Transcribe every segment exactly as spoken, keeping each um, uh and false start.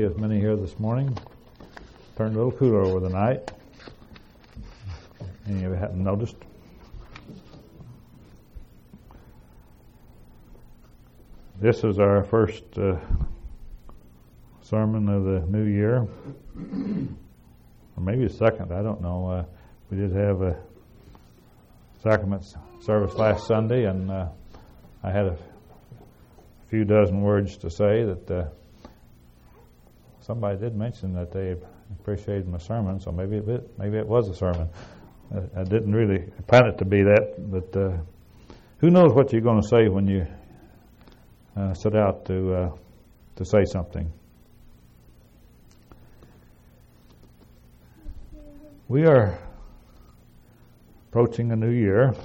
As many here this morning. Turned a little cooler over the night. Any of you haven't noticed? This is our first uh, sermon of the new year, or maybe the second. I don't know. Uh, we did have a sacrament service last Sunday, and uh, I had a few dozen words to say that. Uh, Somebody did mention that they appreciated my sermon, so maybe it maybe it was a sermon. I, I didn't really plan it to be that, but uh, who knows what you're going to say when you uh, set out to uh, to say something. We are approaching a new year,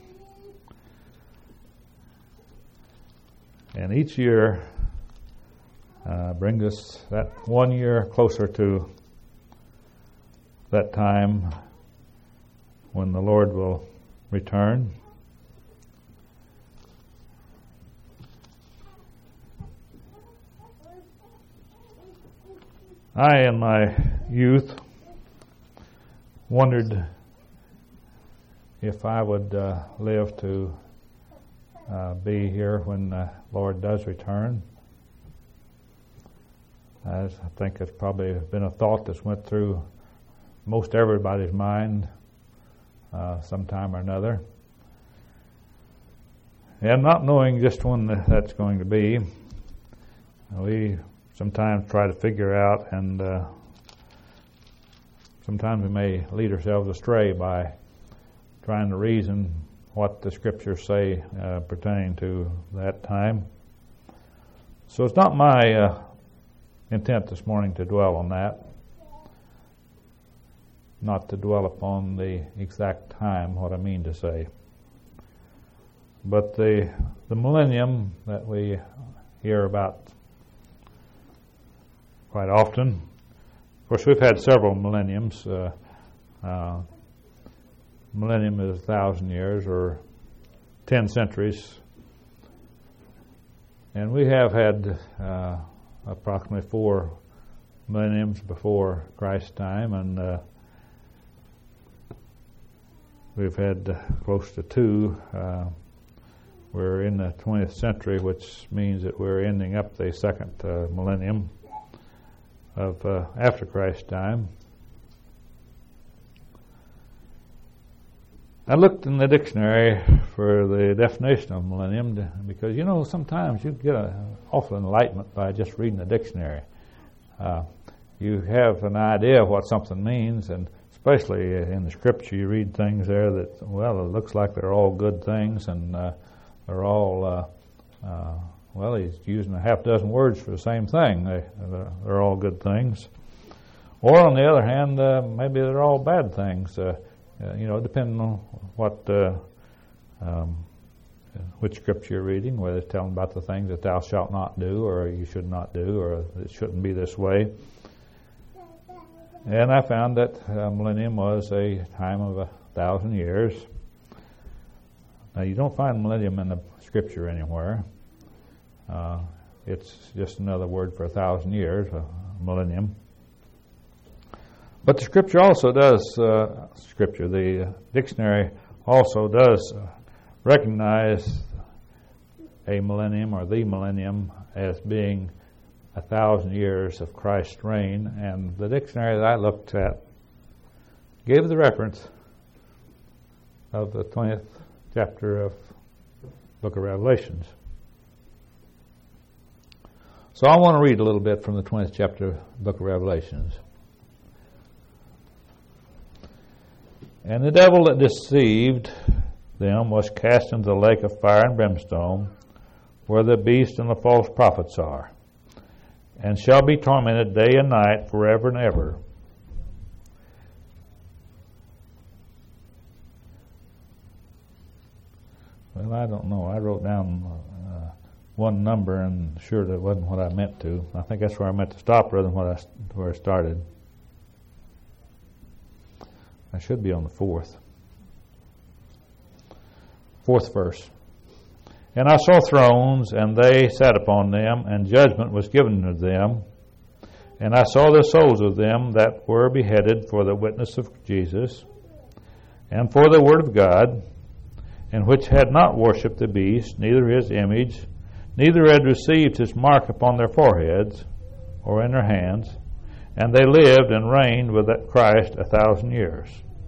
and each year Uh, brings us that one year closer to that time when the Lord will return. I, in my youth, wondered if I would uh, live to uh, be here when the Lord does return. I think it's probably been a thought that's went through most everybody's mind uh, sometime or another. And not knowing just when that's going to be, we sometimes try to figure out, and uh, sometimes we may lead ourselves astray by trying to reason what the Scriptures say uh, pertaining to that time. So it's not my uh, intent this morning to dwell on that, not to dwell upon the exact time, what I mean to say. But the the millennium that we hear about quite often, of course we've had several millenniums. Uh, uh, millennium is a thousand years or ten centuries, and we have had uh, approximately four millenniums before Christ's time, and uh, we've had uh, close to two. Uh, we're in the twentieth century, which means that we're ending up the second uh, millennium of uh, after Christ's time. I looked in the dictionary for the definition of millennium because, you know, sometimes you get an awful enlightenment by just reading the dictionary. Uh, you have an idea of what something means, and especially in the Scripture, you read things there that, well, it looks like they're all good things, and uh, they're all, uh, uh, well, he's using a half dozen words for the same thing. They, they're, they're all good things. Or, on the other hand, uh, maybe they're all bad things. Uh, Uh, you know, depending on what, uh, um, which scripture you're reading, whether it's telling about the things that thou shalt not do, or you should not do, or it shouldn't be this way. And I found that uh, millennium was a time of a thousand years. Now, you don't find millennium in the scripture anywhere. Uh, it's just another word for a thousand years, a millennium. But the Scripture also does, uh, Scripture, the dictionary also does uh, recognize a millennium or the millennium as being a thousand years of Christ's reign. And the dictionary that I looked at gave the reference of the twentieth chapter of the book of Revelations. So I want to read a little bit from the twentieth chapter of the book of Revelations. And the devil that deceived them was cast into the lake of fire and brimstone, where the beast and the false prophets are, and shall be tormented day and night forever and ever. Well, I don't know. I wrote down uh, one number, and sure that wasn't what I meant to. I think that's where I meant to stop rather than what I, where I started. I should be on the fourth. Fourth verse. And I saw thrones, and they sat upon them, and judgment was given to them. And I saw the souls of them that were beheaded for the witness of Jesus, and for the word of God, and which had not worshipped the beast, neither his image, neither had received his mark upon their foreheads or in their hands, and they lived and reigned with Christ a thousand years.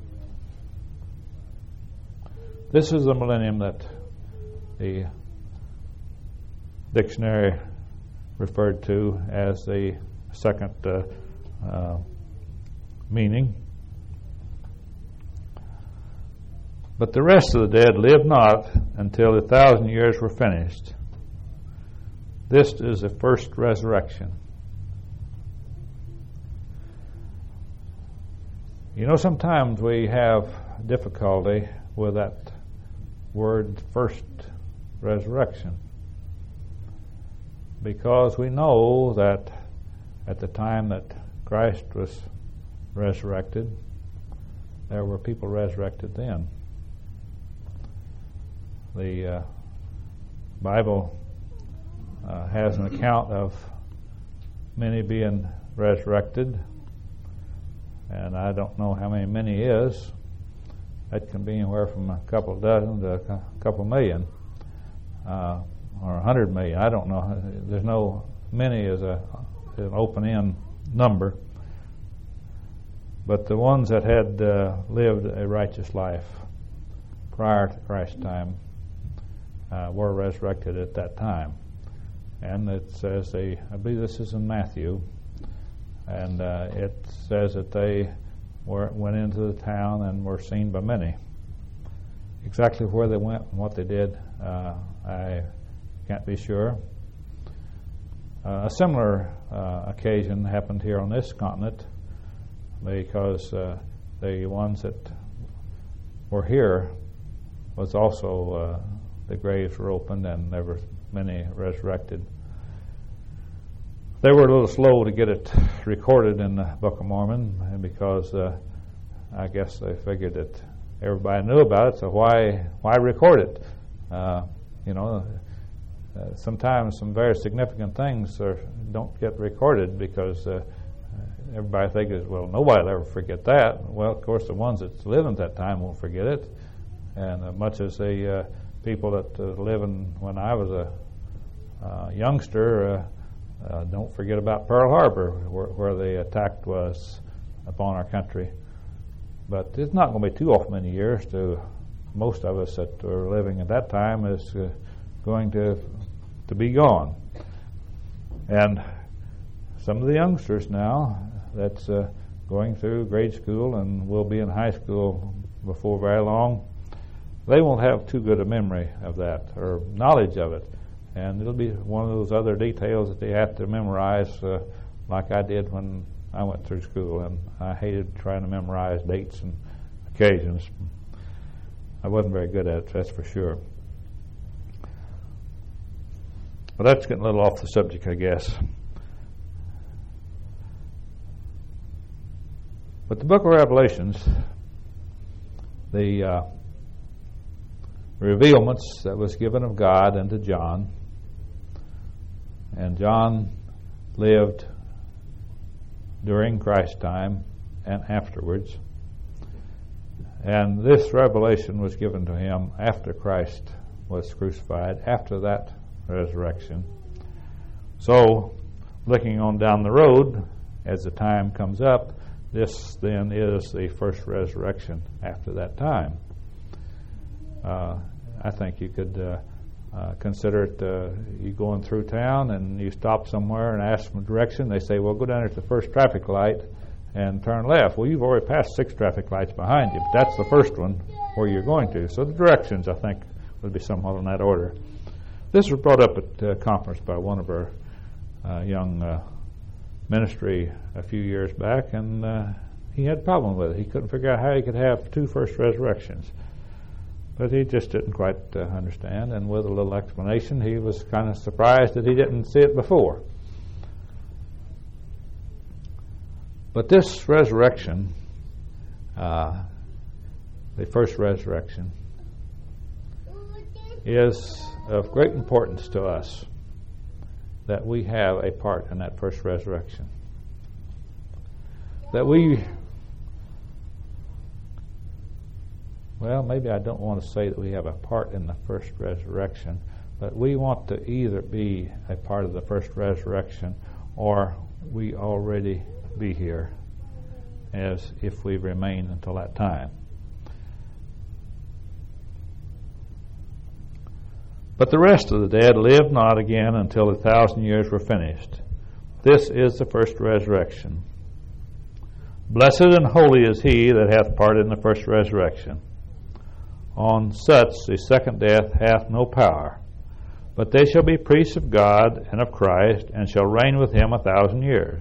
This is the millennium that the dictionary referred to as the second uh, uh, meaning. But the rest of the dead lived not until the thousand years were finished. This is the first resurrection. You know, sometimes we have difficulty with that word, first resurrection, because we know that at the time that Christ was resurrected, there were people resurrected then. The uh, Bible uh, has an account of many being resurrected, and I don't know how many many is. That can be anywhere from a couple of dozen to a couple million, uh, or a hundred million. I don't know. There's no many as a an open-end number, but the ones that had uh, lived a righteous life prior to Christ's time uh, were resurrected at that time. And it says they, I believe this is in Matthew, and uh, it says that they were, went into the town and were seen by many. Exactly where they went and what they did, uh, I can't be sure. Uh, a similar uh, occasion happened here on this continent, because uh, the ones that were here was also uh, the graves were opened and there were many resurrected. They were a little slow to get it recorded in the Book of Mormon, because uh, I guess they figured that everybody knew about it, so why why record it? Uh, you know, uh, sometimes some very significant things are, don't get recorded because uh, everybody thinks, well, nobody will ever forget that. Well, of course, the ones that live at that time won't forget it, and uh, much as the uh, people that uh, living when I was a uh, youngster. Uh, Uh, don't forget about Pearl Harbor, where, where the attack was upon our country. But it's not going to be too awful many years to most of us that were living at that time is uh, going to to be gone. And some of the youngsters now that's uh, going through grade school and will be in high school before very long, they won't have too good a memory of that or knowledge of it. And it'll be one of those other details that they have to memorize, uh, like I did when I went through school. And I hated trying to memorize dates and occasions. I wasn't very good at it, that's for sure. But that's getting a little off the subject, I guess. But the book of Revelations, the uh, revealments that was given of God unto John, and John lived during Christ's time and afterwards. And this revelation was given to him after Christ was crucified, after that resurrection. So, looking on down the road, as the time comes up, this then is the first resurrection after that time. Uh, I think you could uh, uh, consider it, uh, you going through town and you stop somewhere and ask them direction. They say, well, go down here to the first traffic light and turn left. Well, you've already passed six traffic lights behind you, but that's the first one where you're going to. So the directions, I think, would be somewhat in that order. This was brought up at a conference by one of our uh, young uh, ministry a few years back, and uh, he had a problem with it. He couldn't figure out how he could have two first resurrections. But he just didn't quite uh, understand, and with a little explanation, he was kind of surprised that he didn't see it before. But this resurrection, uh, the first resurrection, is of great importance to us that we have a part in that first resurrection. that we, well, maybe I don't want to say that we have a part in the first resurrection, but we want to either be a part of the first resurrection or we already be here as if we remain until that time. But the rest of the dead lived not again until the thousand years were finished. This is the first resurrection. Blessed and holy is he that hath part in the first resurrection. On such the second death hath no power, but they shall be priests of God and of Christ, and shall reign with him a thousand years.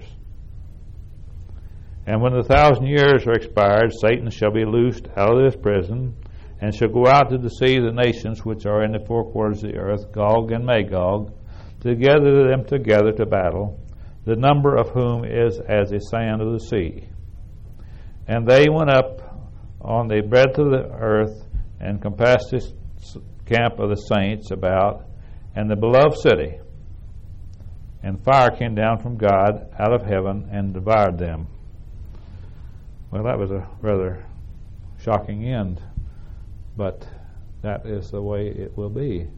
And when the thousand years are expired, Satan shall be loosed out of his prison, and shall go out to deceive the nations which are in the four quarters of the earth, Gog and Magog, to gather them together to battle, the number of whom is as the sand of the sea. And they went up on the breadth of the earth, and compassed the camp of the saints about, and the beloved city. And fire came down from God out of heaven, and devoured them. Well, that was a rather shocking end. But that is the way it will be,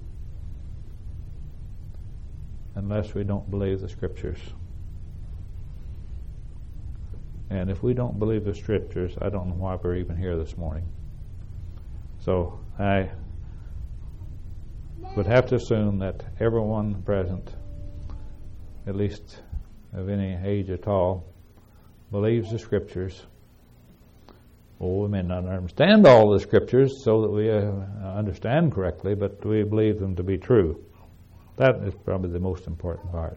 unless we don't believe the Scriptures. And if we don't believe the Scriptures, I don't know why we're even here this morning. So I would have to assume that everyone present, at least of any age at all, believes the Scriptures. Well, we may not understand all the Scriptures so that we uh, understand correctly, but we believe them to be true. That is probably the most important part.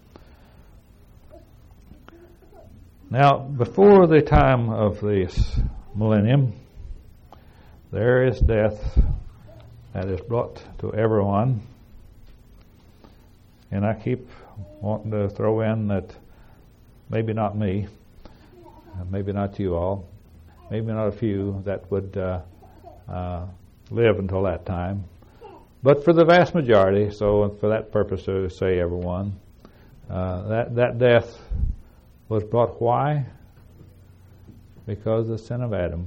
Now, before the time of this millennium, there is death that is brought to everyone. And I keep wanting to throw in that maybe not me, maybe not you all, maybe not a few that would uh, uh, live until that time. But for the vast majority, so for that purpose to say everyone, uh, that, that death was brought why? Because of the sin of Adam.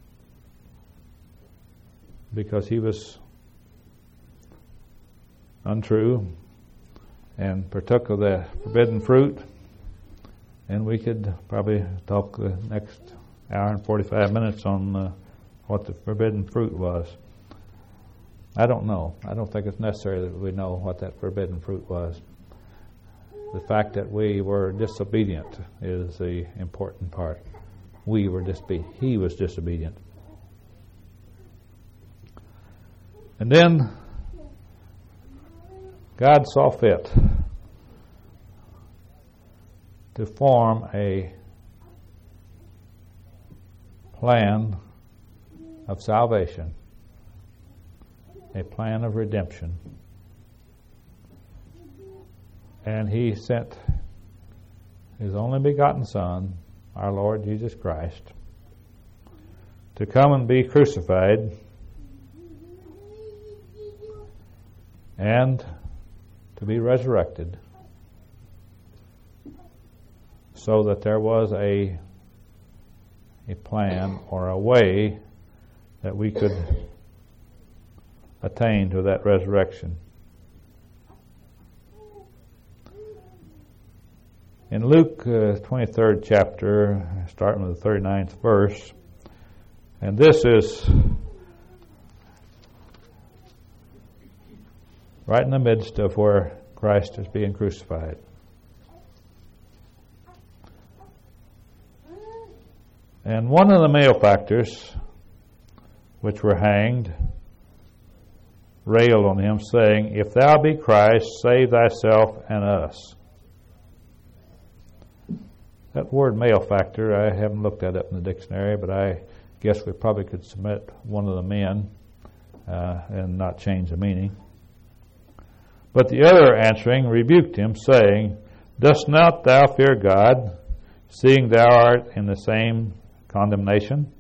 Because he was untrue and partook of the forbidden fruit. And we could probably talk the next hour and forty-five minutes on uh, what the forbidden fruit was. I don't know. I don't think it's necessary that we know what that forbidden fruit was. The fact that we were disobedient is the important part. We were disobedient. He was disobedient. And then God saw fit to form a plan of salvation, a plan of redemption. And he sent his only begotten Son, our Lord Jesus Christ, to come and be crucified and to be resurrected, so that there was a a plan or a way that we could attain to that resurrection. In Luke uh, twenty-third chapter, starting with the thirty-ninth verse, and this is right in the midst of where Christ is being crucified. And one of the malefactors, which were hanged, railed on him, saying, "If thou be Christ, save thyself and us." That word malefactor, I haven't looked at it in the dictionary, but I guess we probably could submit one of the men uh, and not change the meaning. But the other answering rebuked him, saying, "Dost not thou fear God, seeing thou art in the same condemnation?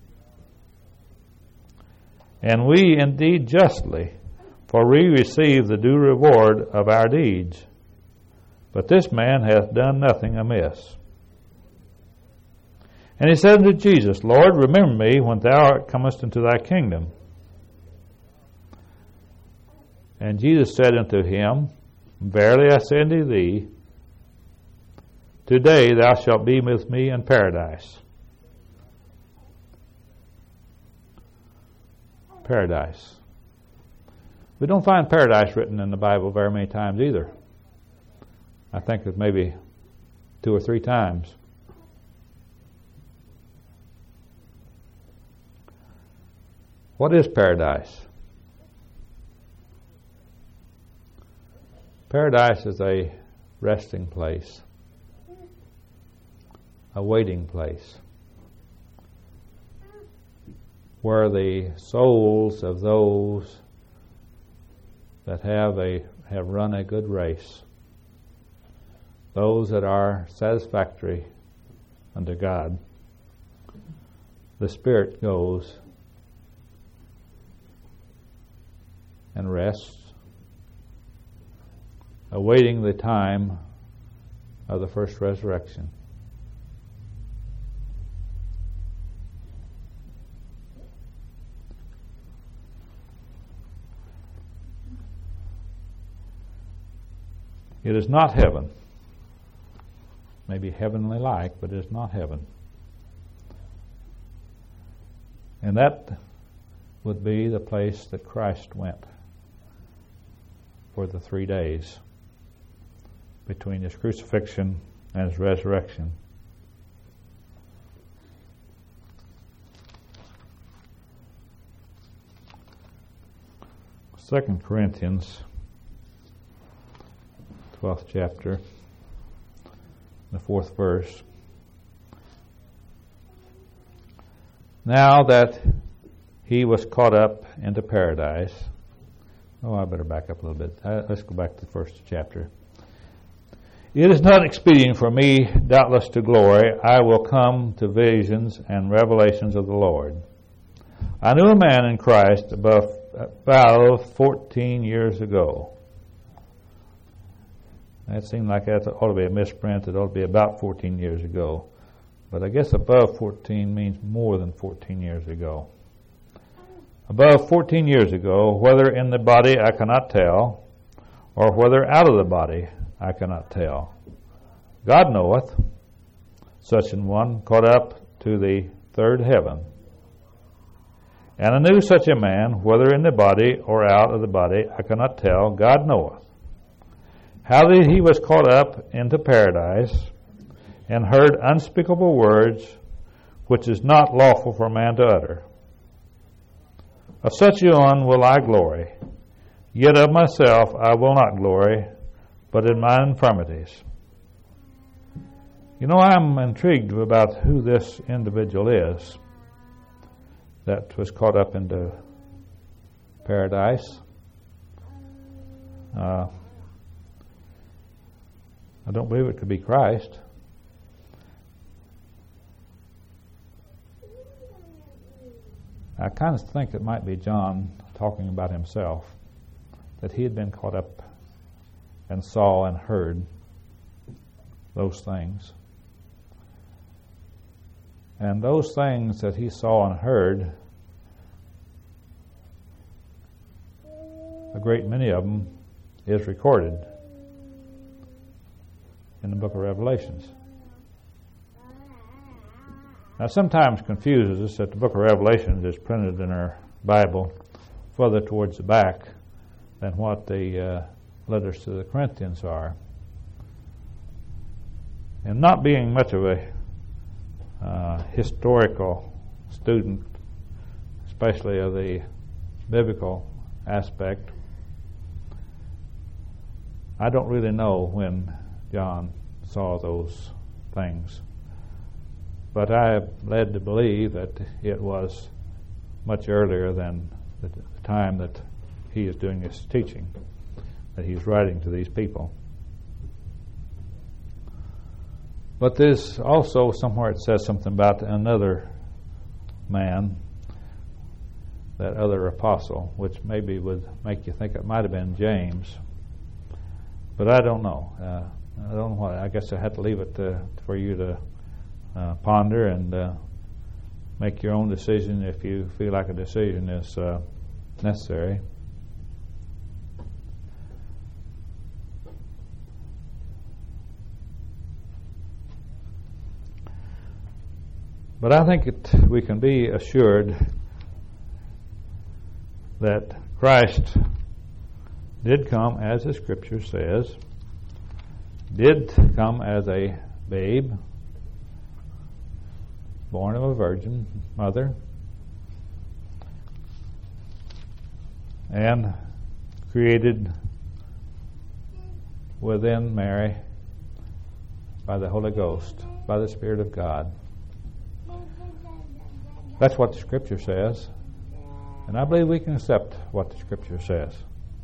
And we indeed justly, for we receive the due reward of our deeds. But this man hath done nothing amiss." And he said unto Jesus, Lord, remember me when thou art comest into thy kingdom. And Jesus said unto him, Verily I say unto thee, today thou shalt be with me in paradise. Paradise. We don't find paradise written in the Bible very many times either. I think it's maybe two or three times. What is paradise? Paradise is a resting place, a waiting place, where the souls of those that have a have run a good race, those that are satisfactory unto God, the Spirit goes and rests, awaiting the time of the first resurrection. It is not heaven. Maybe heavenly like, but it is not heaven. And that would be the place that Christ went for the three days between his crucifixion and his resurrection. Second Corinthians, twelfth chapter, the fourth verse. Now that he was caught up into paradise. Oh, I better back up a little bit. Uh, let's go back to the first chapter. It is not expedient for me, doubtless, to glory. I will come to visions and revelations of the Lord. I knew a man in Christ above, about fourteen years ago. That seemed like that ought to be a misprint. It ought to be about fourteen years ago. But I guess above fourteen means more than fourteen years ago. Above fourteen years ago, whether in the body I cannot tell, or whether out of the body I cannot tell. God knoweth, such an one caught up to the third heaven. And I knew such a man, whether in the body or out of the body I cannot tell, God knoweth. How that he was caught up into paradise, and heard unspeakable words, which is not lawful for man to utter. Of such a one will I glory, yet of myself I will not glory, but in my infirmities. You know, I'm intrigued about who this individual is that was caught up into paradise. Uh, I don't believe it could be Christ. I kind of think it might be John talking about himself, that he had been caught up and saw and heard those things. And those things that he saw and heard, a great many of them is recorded in the book of Revelations. Now, sometimes confuses us that the book of Revelation is printed in our Bible further towards the back than what the uh, letters to the Corinthians are. And not being much of a uh, historical student, especially of the biblical aspect, I don't really know when John saw those things. But I am led to believe that it was much earlier than the time that he is doing his teaching, that he's writing to these people. But there's also somewhere it says something about another man, that other apostle, which maybe would make you think it might have been James. But I don't know. Uh, I don't know what. I guess I had to leave it to, for you to uh, ponder and uh, make your own decision if you feel like a decision is uh, necessary. But I think it, we can be assured that Christ did come, as the Scripture says, did come as a babe, born of a virgin mother, and created within Mary by the Holy Ghost, by the Spirit of God. That's what the Scripture says, and I believe we can accept what the Scripture says.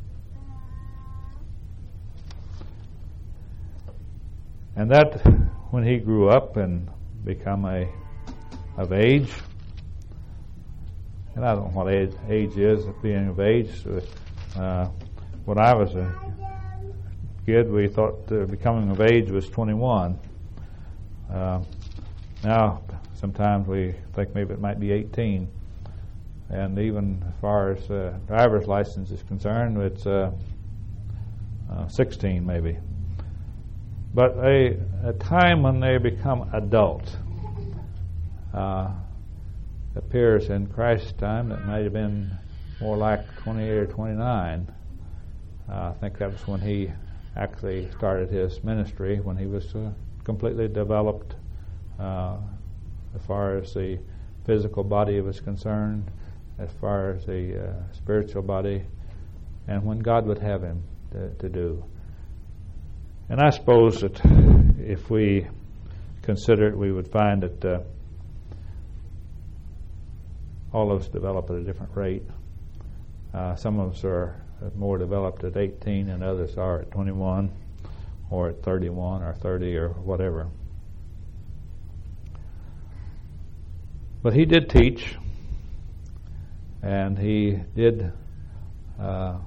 And that when he grew up and become a of age, and I don't know what age, age is, being of age. Uh, when I was a kid, we thought uh, becoming of age was twenty-one. Uh, now, sometimes we think maybe it might be eighteen. And even as far as uh, driver's license is concerned, it's uh, uh, sixteen maybe. But a, a time when they become adult uh, appears in Christ's time that might have been more like twenty-eight or twenty-nine. Uh, I think that was when he actually started his ministry, when he was uh, completely developed uh, as far as the physical body was concerned, as far as the uh, spiritual body, and when God would have him to, to do. And I suppose that if we consider it, we would find that uh, all of us develop at a different rate. Uh, some of us are more developed at eighteen and others are at twenty-one or at thirty-one or thirty or whatever. But he did teach, and he did uh,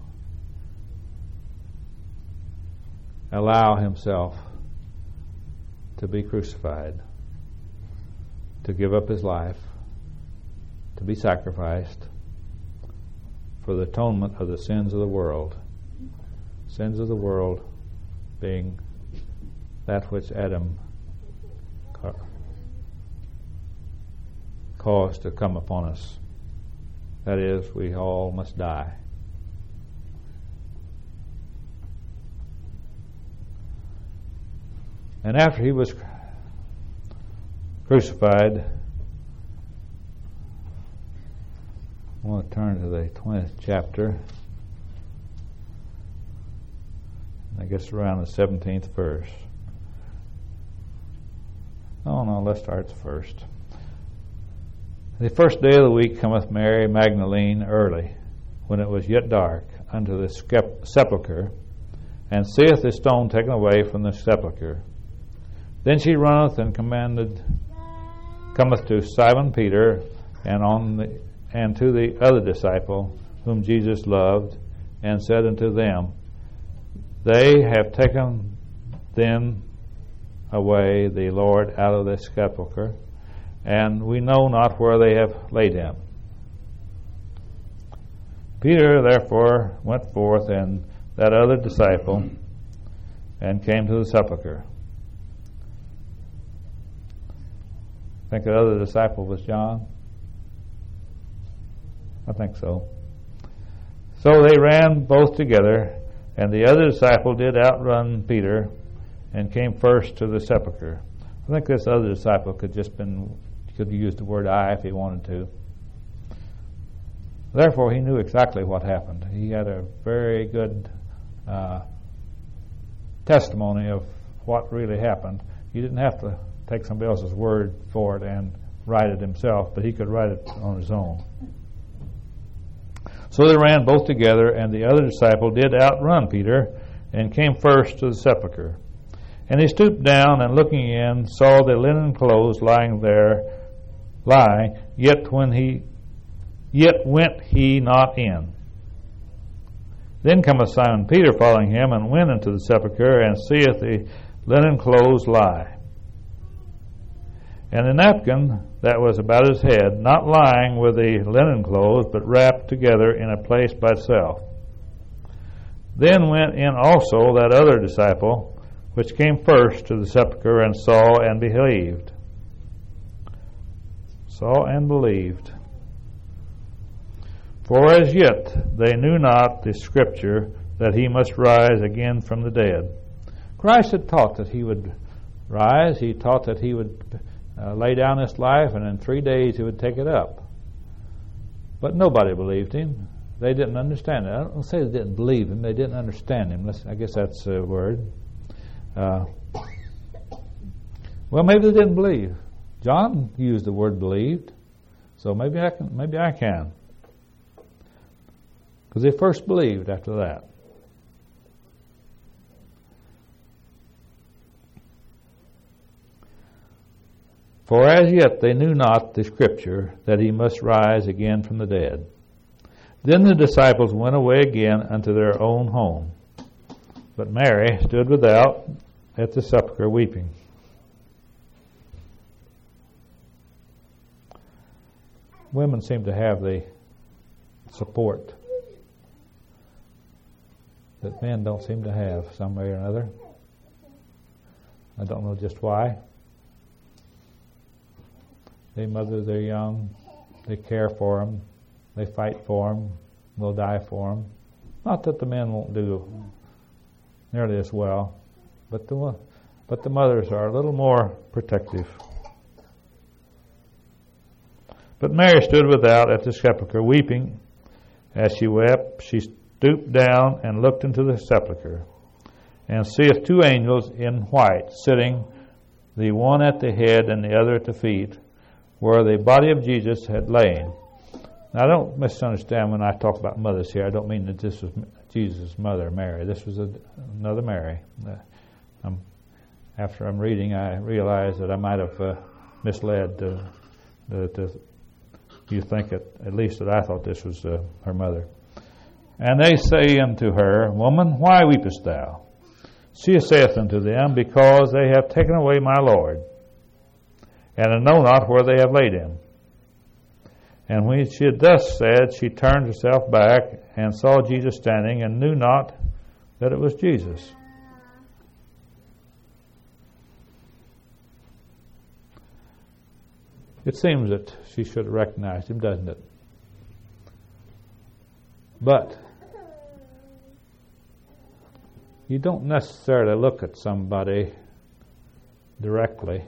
allow himself to be crucified, to give up his life, to be sacrificed for the atonement of the sins of the world. Sins of the world being that which Adam ca- caused to come upon us. That is, we all must die. And after he was crucified, I want to turn to the twentieth chapter. I guess around the seventeenth verse. Oh no, let's start at the first. The first day of the week cometh Mary Magdalene early, when it was yet dark, unto the skep- sepulchre, and seeth the stone taken away from the sepulchre. Then she runneth and commanded, cometh to Simon Peter, and on the and to the other disciple whom Jesus loved, and said unto them, They have taken then away the Lord out of the sepulchre, and we know not where they have laid him. Peter therefore went forth, and that other disciple, and came to the sepulchre. I think the other disciple was John. I think so. So they ran both together, and the other disciple did outrun Peter, and came first to the sepulchre. I think this other disciple could just been could use the word I if he wanted to. Therefore, he knew exactly what happened. He had a very good uh, testimony of what really happened. He didn't have to take somebody else's word for it and write it himself, but he could write it on his own. So they ran both together, and the other disciple did outrun Peter, and came first to the sepulchre. And he stooped down, and looking in, saw the linen clothes lying there, lying. Yet when he, yet went he not in. Then cometh Simon Peter following him, and went into the sepulchre, and seeth the linen clothes lie, and the napkin that was about his head, not lying with the linen clothes, but wrapped together in a place by itself. Then went in also that other disciple, which came first to the sepulchre, and saw and believed. Saw and believed. For as yet they knew not the Scripture, that he must rise again from the dead. Christ had taught that he would rise. He taught that he would uh, lay down his life, and in three days he would take it up. But nobody believed him. They didn't understand it. I don't say they didn't believe him. They didn't understand him. Let's, I guess that's a word. Uh, well, maybe they didn't believe. John used the word believed, so maybe I can. Maybe I can, because they first believed after that. For as yet they knew not the Scripture, that he must rise again from the dead. Then the disciples went away again unto their own home. But Mary stood without at the sepulchre weeping. Women seem to have the support that men don't seem to have, some way or another. I don't know just why. They mother their young, they care for them, they fight for them, they'll die for them. Not that the men won't do nearly as well, but the but the mothers are a little more protective. But Mary stood without at the sepulchre, weeping. As she wept, she stooped down and looked into the sepulchre, and seeth two angels in white, sitting, the one at the head and the other at the feet, where the body of Jesus had lain. Now, don't misunderstand when I talk about mothers here. I don't mean that this was Jesus' mother, Mary. This was a, another Mary. Uh, um, after I'm reading, I realize that I might have uh, misled uh, the, the, you think at, at least that I thought this was uh, her mother. And they say unto her, Woman, why weepest thou? She saith unto them, Because they have taken away my Lord, and I know not where they have laid him. And when she had thus said, she turned herself back and saw Jesus standing, and knew not that it was Jesus. It seems that she should have recognized him, doesn't it? But you don't necessarily look at somebody directly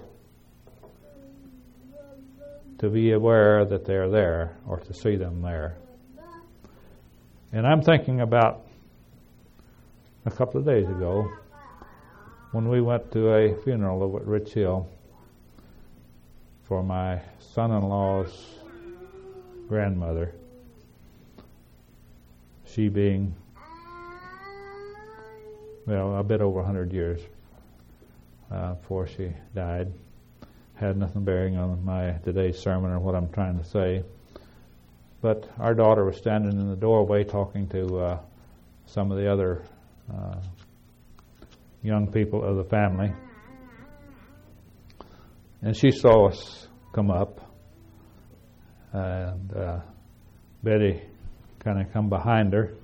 to be aware that they're there or to see them there. And I'm thinking about a couple of days ago when we went to a funeral over at Rich Hill for my son-in-law's grandmother, she being, well, a bit over one hundred years uh, before she died. Had nothing bearing on my today's sermon or what I'm trying to say. But our daughter was standing in the doorway talking to uh, some of the other uh, young people of the family. And she saw us come up. And uh, Betty kind of come behind her.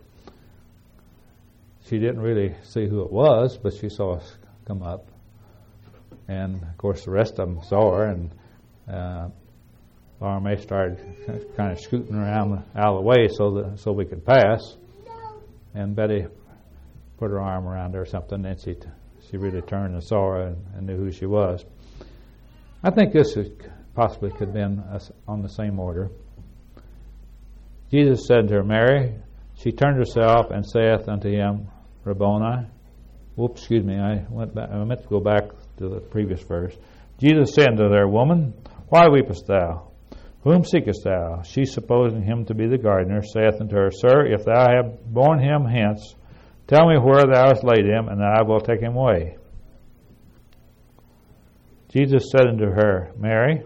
She didn't really see who it was, but she saw us come up. And, of course, the rest of them saw her, and uh, Laura May started kind of scooting around out of the way so that so we could pass. And Betty put her arm around her or something, and she she really turned and saw her and, and knew who she was. I think this is, possibly could have been on the same order. Jesus said to her, Mary. She turned herself and saith unto him, Rabboni. Whoops, excuse me, I went back, I meant to go back to the previous verse. Jesus said unto her, Woman, why weepest thou? Whom seekest thou? She, supposing him to be the gardener, saith unto her, Sir, if thou have borne him hence, tell me where thou hast laid him, and I will take him away. Jesus said unto her, Mary.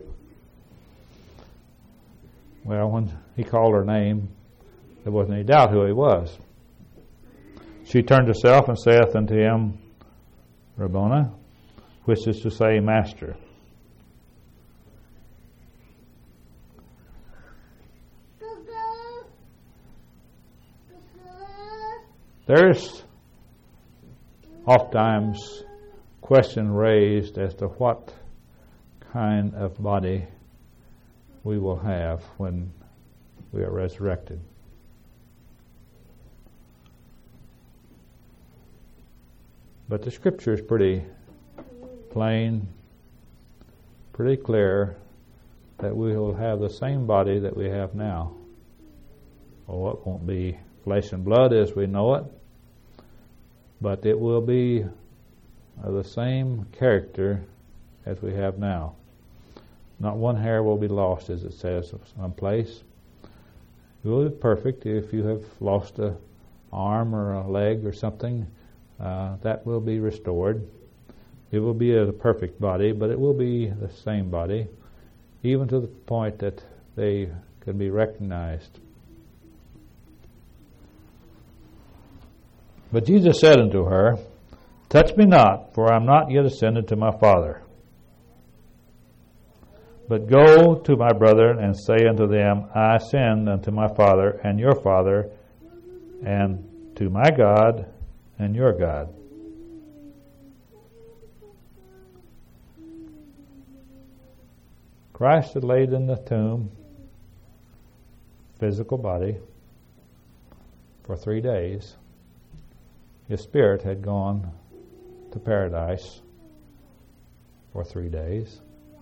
Well, when he called her name, there wasn't any doubt who he was. She turned herself and saith unto him, Rabboni, which is to say, Master. There's oftentimes question raised as to what kind of body we will have when we are resurrected. But the Scripture is pretty plain, pretty clear that we will have the same body that we have now. Well, it won't be flesh and blood as we know it, but it will be of the same character as we have now. Not one hair will be lost, as it says someplace. You will be perfect. If you have lost an arm or a leg or something, uh, that will be restored. It will be a perfect body, but it will be the same body, even to the point that they can be recognized. But Jesus said unto her, Touch me not, for I am not yet ascended to my Father. But go to my brethren and say unto them, I ascend unto my Father and your Father, and to my God and your God. Christ had laid in the tomb, physical body, for three days. His spirit had gone to paradise for three days.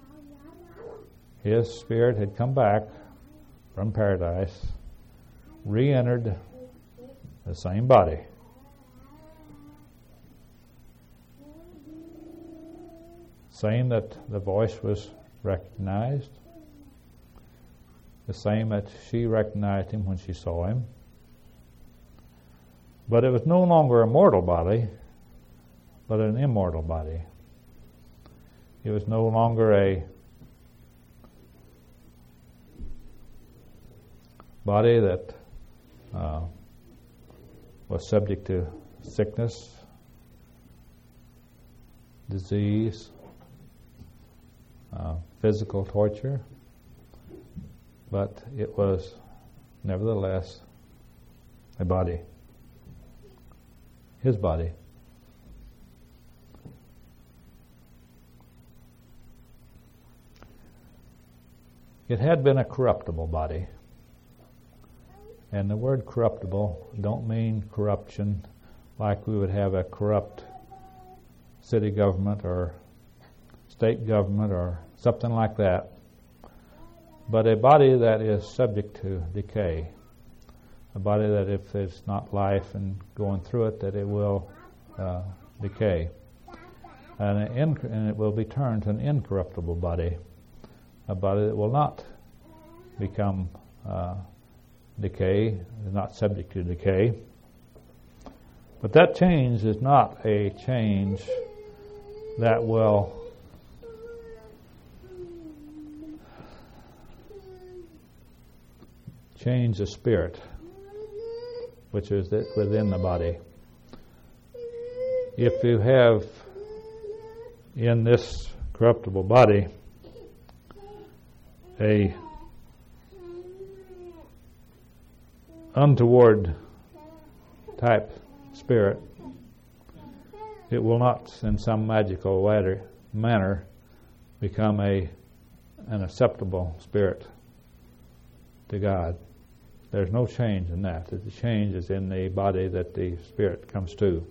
His spirit had come back from paradise, re-entered the same body. Same that the voice was recognized, the same that she recognized him when she saw him. But it was no longer a mortal body, but an immortal body. It was no longer a body that uh, was subject to sickness, disease, uh, physical torture, but it was nevertheless a body. His body. It had been a corruptible body. And the word corruptible don't mean corruption like we would have a corrupt city government or state government or something like that, but a body that is subject to decay. A body that if there's not life and going through it, that it will uh, decay. And, an inc- and it will be turned to an incorruptible body, a body that will not become uh, decay, is not subject to decay. But that change is not a change that will change the spirit, which is within the body. If you have in this corruptible body a untoward type spirit, it will not in some magical manner become a an acceptable spirit to God. There's no change in that. The change is in the body that the spirit comes to.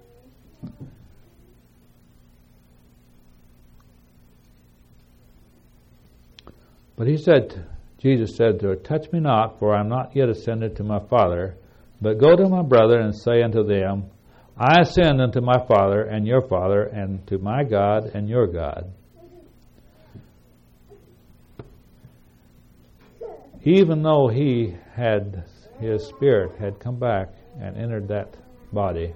But he said, Jesus said to her, Touch me not, for I am not yet ascended to my Father, but go to my brethren and say unto them, I ascend unto my Father and your Father, and to my God and your God. Even though he had, his spirit had come back and entered that body,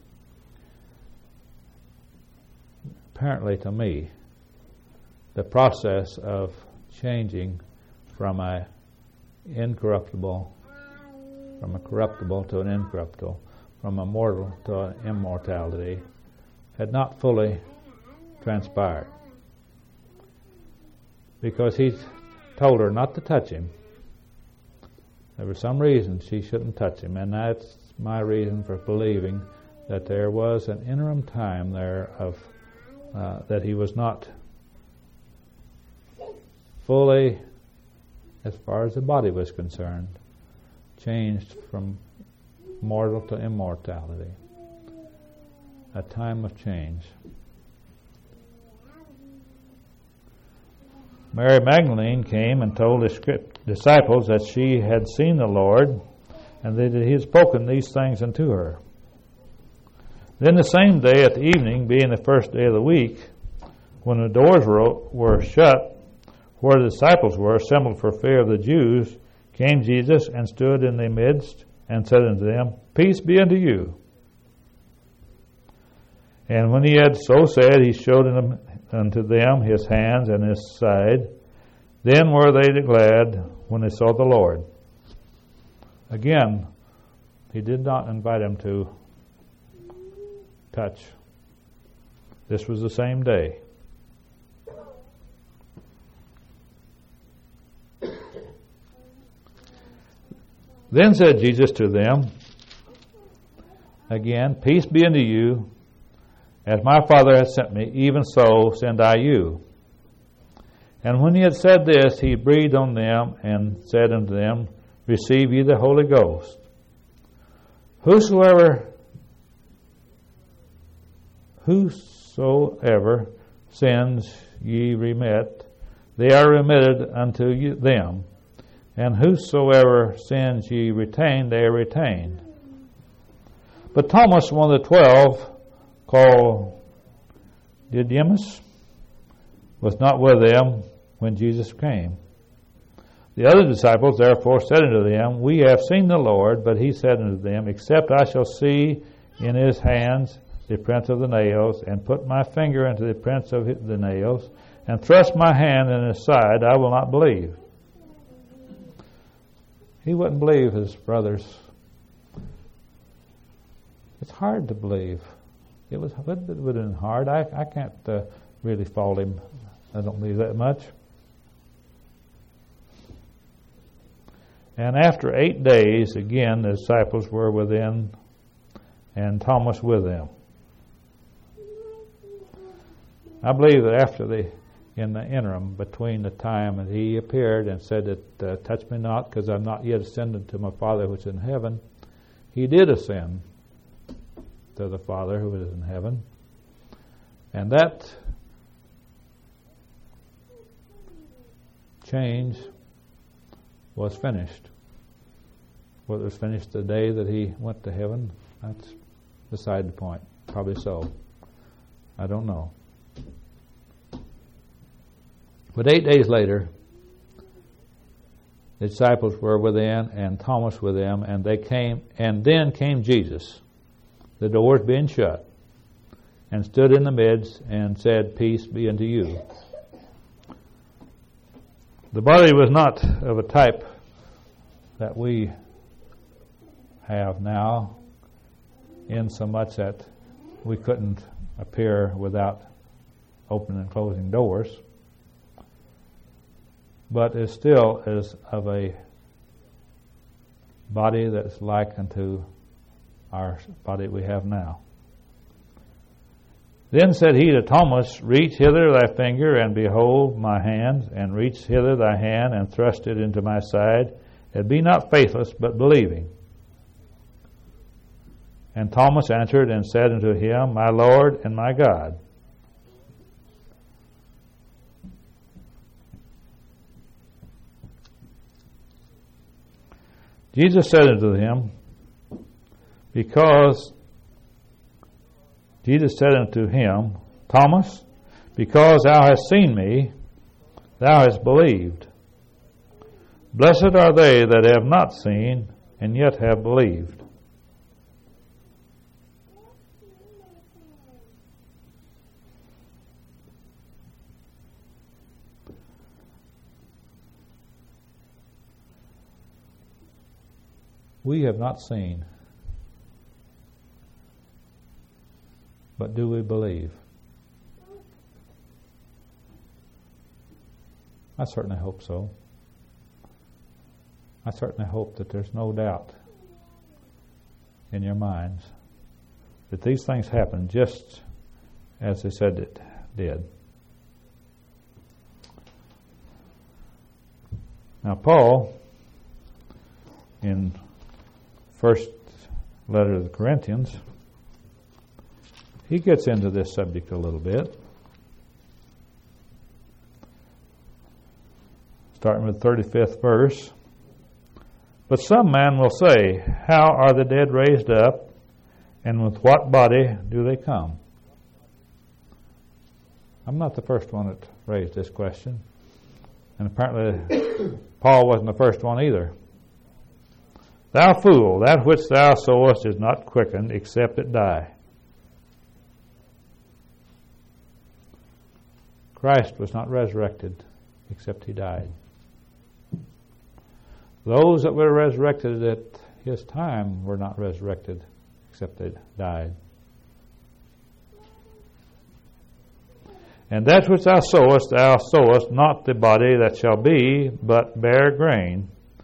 apparently to me, the process of changing from a incorruptible, from a corruptible to an incorruptible, from a mortal to an immortality, had not fully transpired. Because he told her not to touch him. There was some reason she shouldn't touch him, and that's my reason for believing that there was an interim time there of uh, that he was not fully, as far as the body was concerned, changed from mortal to immortality. A time of change. Mary Magdalene came and told his disciples that she had seen the Lord and that he had spoken these things unto her. Then the same day at the evening, being the first day of the week, when the doors were, were shut, where the disciples were assembled for fear of the Jews, came Jesus and stood in the midst and said unto them, Peace be unto you. And when he had so said, he showed unto them his hands and his side. Then were they glad when they saw the Lord. Again, he did not invite them to touch. This was the same day. Then said Jesus to them, again, Peace be unto you. As my Father hath sent me, even so send I you. And when he had said this, he breathed on them and said unto them, Receive ye the Holy Ghost. Whosoever, whosoever sins ye remit, they are remitted unto you, them. And whosoever sins ye retain, they are retained. But Thomas, one of the twelve, called Didymus, was not with them when Jesus came. The other disciples therefore said unto them, We have seen the Lord. But he said unto them, Except I shall see in his hands the prints of the nails, and put my finger into the prints of the nails, and thrust my hand in his side, I will not believe. He wouldn't believe his brothers. It's hard to believe. It was it would have been hard. I, I can't uh, really fault him. I don't believe that much. And after eight days, again, the disciples were within, and Thomas with them. I believe that after the, in the interim, between the time that he appeared and said that, uh, touch me not, because I'm not yet ascended to my Father which is in heaven, he did ascend to the Father who is in heaven. And that change was finished. Whether it was finished the day that he went to heaven, that's beside the point. Probably so. I don't know. But eight days later, the disciples were within, and Thomas with them, and they came, and then came Jesus, the doors being shut, and stood in the midst and said, Peace be unto you. The body was not of a type that we have now, in so much that we couldn't appear without opening and closing doors, but it still is of a body that's like unto our body we have now. Then said he to Thomas, Reach hither thy finger, and behold my hands, and reach hither thy hand, and thrust it into my side, and be not faithless, but believing. And Thomas answered and said unto him, My Lord and my God. Jesus said unto him, Because Jesus said unto him, Thomas, because thou hast seen me, thou hast believed. Blessed are they that have not seen, and yet have believed. We have not seen, but do we believe? I certainly hope so. I certainly hope that there's no doubt in your minds that these things happen just as they said it did. Now, Paul, in first letter to the Corinthians, he gets into this subject a little bit. Starting with the thirty-fifth verse. But some man will say, how are the dead raised up, and with what body do they come? I'm not the first one that raised this question. And apparently Paul wasn't the first one either. Thou fool, that which thou sowest is not quickened, except it die. Christ was not resurrected, except he died. Those that were resurrected at his time were not resurrected, except they died. And that which thou sowest, thou sowest not the body that shall be, but bare grain.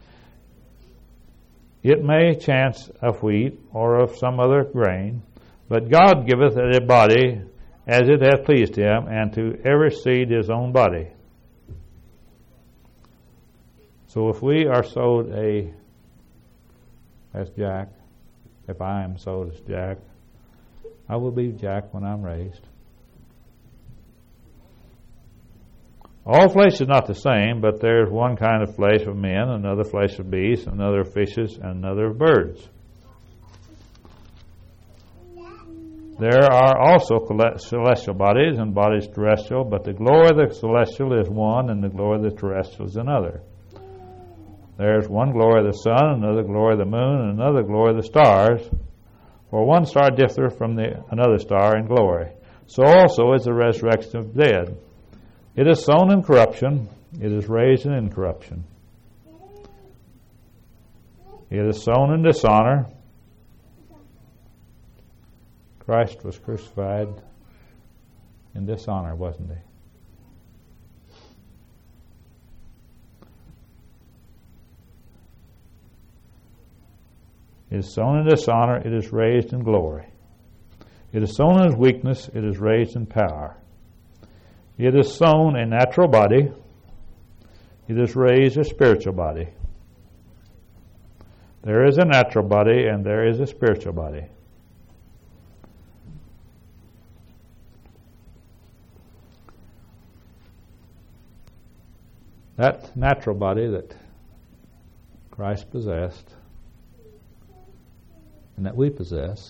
It may chance of wheat, or of some other grain, but God giveth it a body as it hath pleased him, and to every seed his own body. So if we are sowed a, as Jack, if I am sowed as Jack, I will be Jack when I'm raised. All flesh is not the same, but there is one kind of flesh of men, another flesh of beasts, another of fishes, and another of birds. There are also celestial bodies and bodies terrestrial, but the glory of the celestial is one, and the glory of the terrestrial is another. There is one glory of the sun, another glory of the moon, and another glory of the stars. For one star differeth from the another star in glory. So also is the resurrection of the dead. It is sown in corruption, it is raised in incorruption. It is sown in dishonor. Christ was crucified in dishonor, wasn't he? It is sown in dishonor, it is raised in glory. It is sown in weakness, it is raised in power. It is sown a natural body, it is raised a spiritual body. There is a natural body and there is a spiritual body. That natural body that Christ possessed and that we possess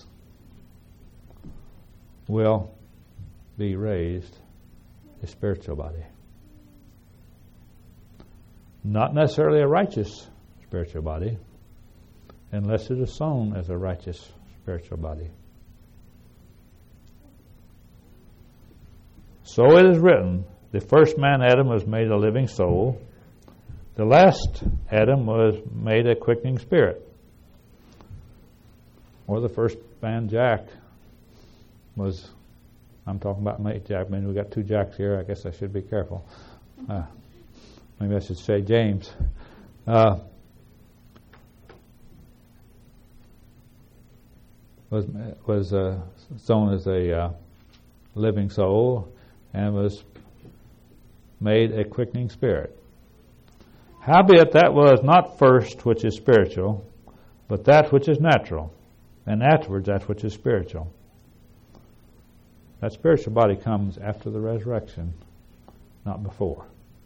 will be raised a spiritual body. Not necessarily a righteous spiritual body, unless it is sown as a righteous spiritual body. So it is written, the first man Adam was made a living soul. The last Adam was made a quickening spirit. Or the first man Jack was, I'm talking about mate Jack. I mean, we got two Jacks here. I guess I should be careful. Uh, maybe I should say James. Uh, was was uh, sown as a uh, living soul and was made a quickening spirit. Howbeit that was not first which is spiritual, but that which is natural, and afterwards that which is spiritual. That spiritual body comes after the resurrection, not before.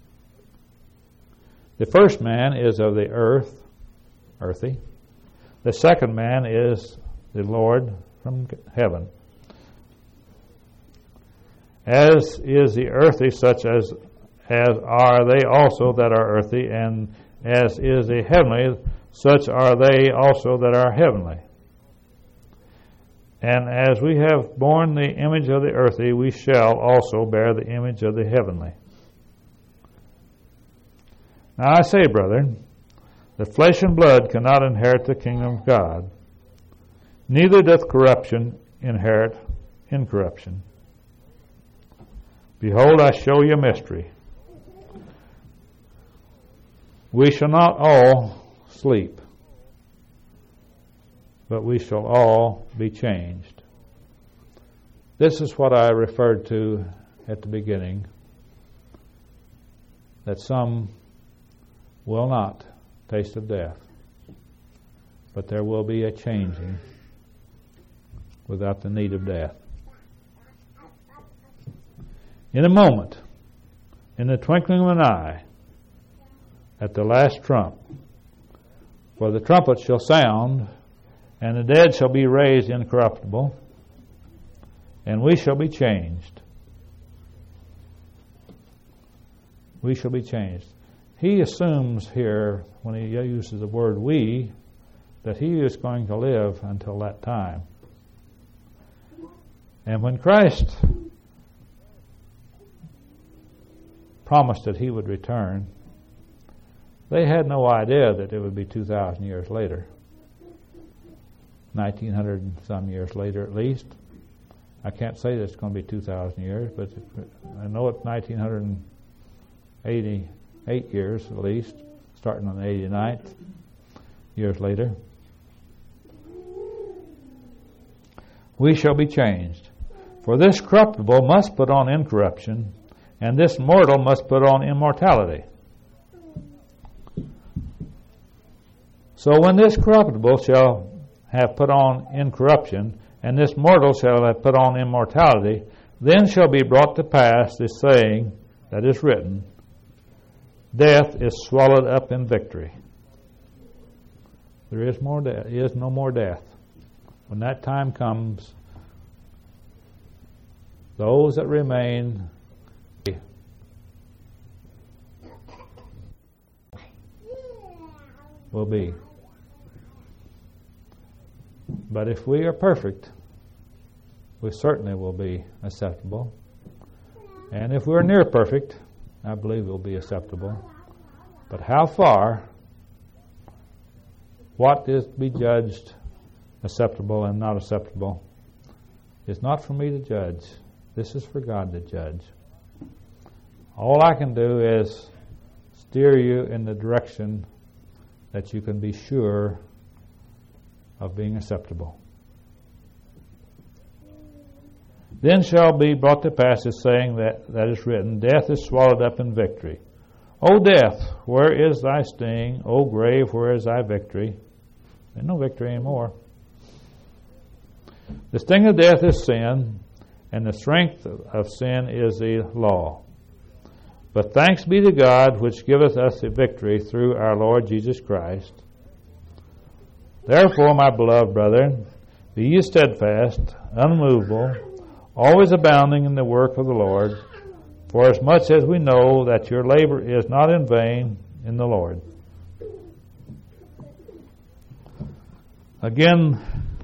The first man is of the earth, earthy. The second man is the Lord from heaven. As is the earthy, such as as are they also that are earthy, and as is the heavenly, such are they also that are heavenly. And as we have borne the image of the earthy, we shall also bear the image of the heavenly. Now I say, brethren, that flesh and blood cannot inherit the kingdom of God, neither doth corruption inherit incorruption. Behold, I show you a mystery. We shall not all sleep, but we shall all be changed. This is what I referred to at the beginning, that some will not taste of death, but there will be a changing without the need of death. In a moment, in the twinkling of an eye, at the last trump, for the trumpet shall sound, and the dead shall be raised incorruptible, and we shall be changed. We shall be changed. He assumes here, when he uses the word we, that he is going to live until that time. And when Christ promised that he would return, they had no idea that it would be two thousand years later. nineteen hundred and some years later at least. I can't say that it's going to be two thousand years, but I know it's nineteen eighty-eight years at least, starting on the eighty-ninth years later. We shall be changed. For this corruptible must put on incorruption, and this mortal must put on immortality. So when this corruptible shall have put on incorruption, and this mortal shall have put on immortality, then shall be brought to pass this saying that is written, death is swallowed up in victory. There is more death, is no more death. When that time comes, those that remain will be. But if we are perfect, we certainly will be acceptable. And if we're near perfect, I believe we'll be acceptable. But how far, what is to be judged acceptable and not acceptable, is not for me to judge. This is for God to judge. All I can do is steer you in the direction that you can be sure of being acceptable. Then shall be brought to pass this saying that, that is written, death is swallowed up in victory. O death, where is thy sting? O grave, where is thy victory? There's no victory anymore. The sting of death is sin, and the strength of sin is the law. But thanks be to God, which giveth us the victory through our Lord Jesus Christ. Therefore, my beloved brethren, be ye steadfast, unmovable, always abounding in the work of the Lord, for as much as we know that your labor is not in vain in the Lord. Again,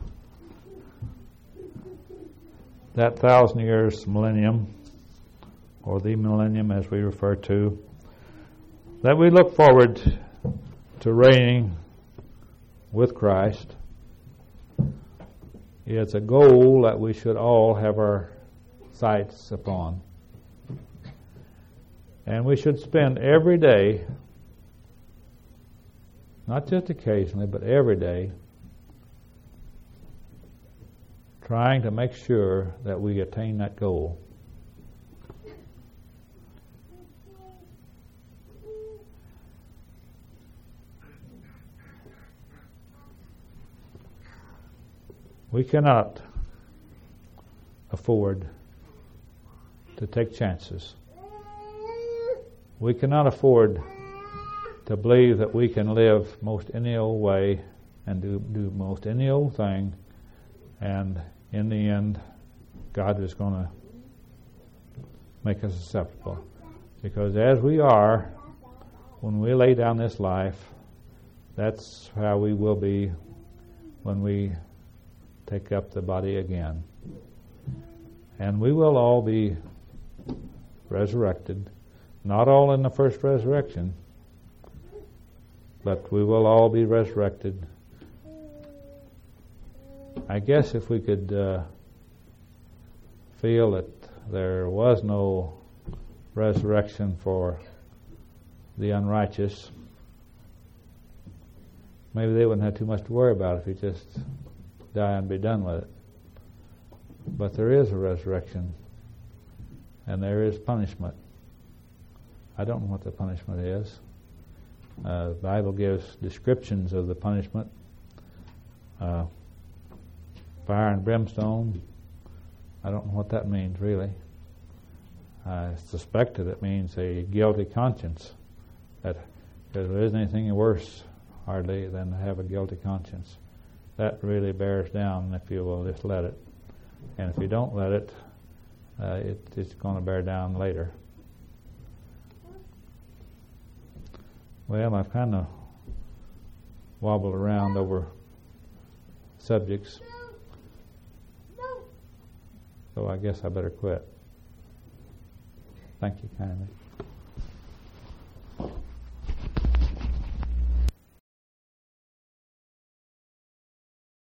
that thousand years millennium, or the millennium as we refer to, that we look forward to reigning with Christ, is a goal that we should all have our sights upon. And we should spend every day, not just occasionally, but every day, trying to make sure that we attain that goal. We cannot afford to take chances. We cannot afford to believe that we can live most any old way and do, do most any old thing, and in the end, God is going to make us acceptable. Because as we are, when we lay down this life, that's how we will be when we take up the body again. And we will all be resurrected. Not all in the first resurrection, but we will all be resurrected. I guess if we could uh, feel that there was no resurrection for the unrighteous, maybe they wouldn't have too much to worry about if he just die and be done with it. But there is a resurrection, and there is punishment. I don't know what the punishment is. Uh, the Bible gives descriptions of the punishment. Uh, fire and brimstone. I don't know what that means, really. I suspect that it means a guilty conscience. That because there isn't anything worse, hardly, than to have a guilty conscience. That really bears down if you will just let it. And if you don't let it, uh, it it's going to bear down later. Well, I've kind of wobbled around over subjects, so I guess I better quit. Thank you kindly.